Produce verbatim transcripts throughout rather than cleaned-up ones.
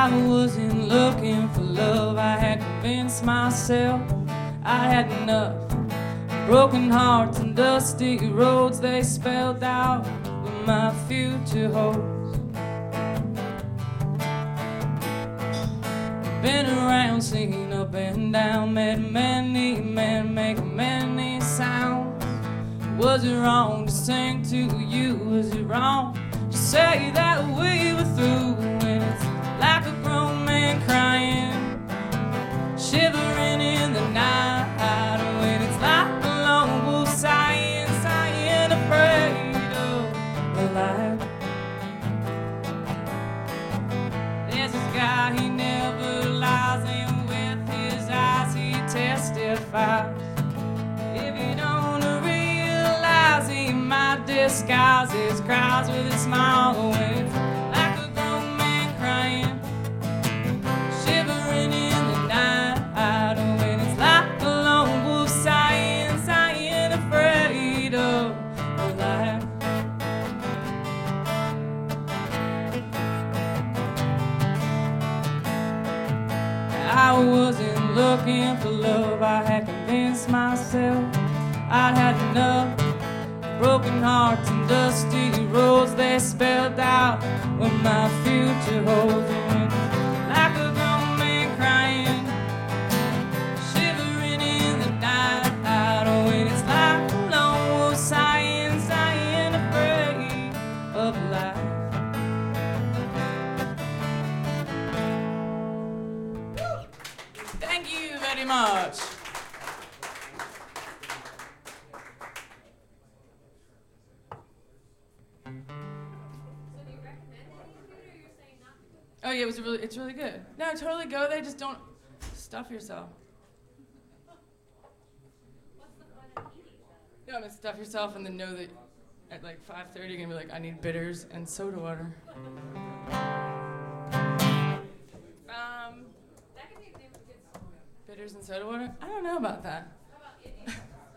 I wasn't looking for love, I had convinced myself I had enough. Broken hearts and dusty roads, they spelled out what my future holds. Been around, seen up and down, met many men make many sounds. Was it wrong to sing to you? Was it wrong to say that we were through? When it's like a grown man crying, shivering in the night. When it's like a lone wolf sighing, sighing, afraid of the light. There's this guy, he never lies, and with his eyes he testifies. If you don't realize, he might disguise his cries with a smile. When it's like a grown man crying, shivering in the night. When it's like a lone wolf sighing, sighing, afraid of the light. I wasn't looking for love, I had convinced myself I'd had enough. Broken hearts and dusty roads, they spelled out what my future holds. When like a grown man crying, shivering in the night. When it's like a lone wolf sighing, sighing, afraid of life. Thank you very much. Oh yeah, it was really, it's really good. No, totally go there, just don't stuff yourself. What's the fun of eating? You know, I'm gonna stuff yourself and then know that at like five thirty you're gonna be like, I need bitters and soda water. Um, That could be a name of a good song. bitters and soda water? I don't know about that. How about Indian?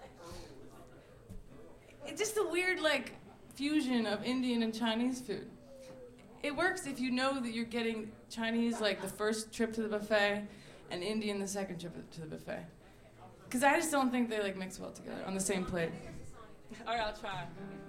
It's just a weird like fusion of Indian and Chinese food. It works if you know that you're getting Chinese like the first trip to the buffet and Indian the second trip to the buffet. Because I just don't think they like mix well together on the same plate. All right, I'll try.